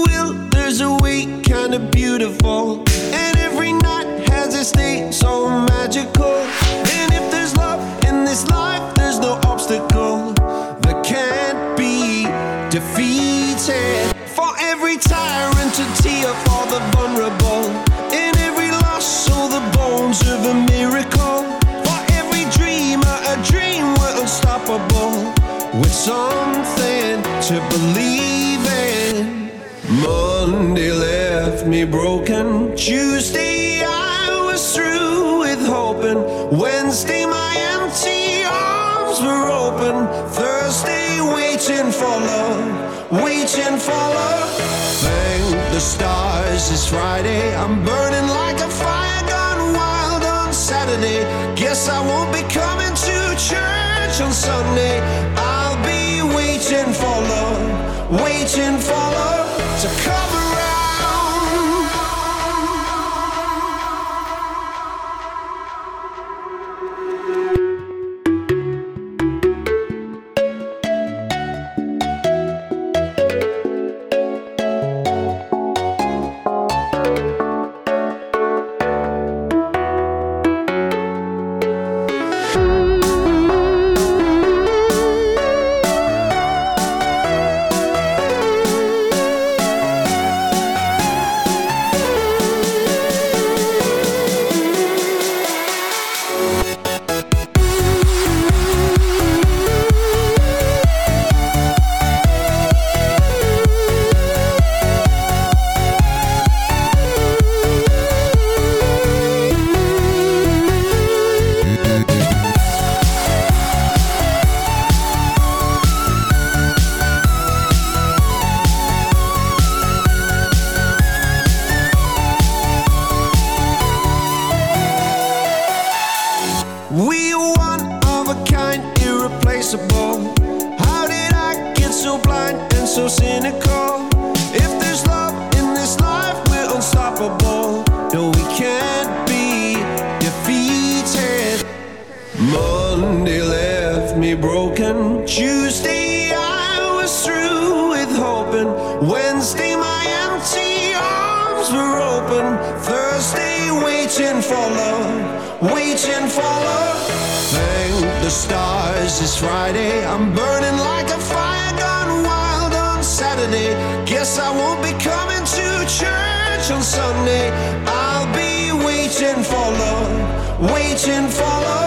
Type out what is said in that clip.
will, there's a way, kinda beautiful. And every night has its day, so magical. And if there's love in this life, there's no obstacle that can't be defeated. For every tyrant, a tear for the vulnerable. In every loss, so the bones of a miracle. For every dreamer, a dream, we're unstoppable. With something to believe in. Monday left me broken. Tuesday I was through with hoping. Wednesday my empty arms were open. Thursday waiting for love, waiting for love. Thank the stars it's Friday. I'm burning like a fire gone wild on Saturday. Guess I won't be coming to church on Sunday. I'll be waiting for love, waiting for love to come around. We are one of a kind, irreplaceable. How did I get so blind and so cynical? If there's love in this life, we're unstoppable. No, we can't be defeated. Monday left me broken. Tuesday I was through with hoping. Wednesday my empty arms were open. Thursday waiting for love, waiting for love. Thank the stars it's Friday. I'm burning like a fire gone wild on Saturday. Guess I won't be coming to church on Sunday. I'll be waiting for love, waiting for love.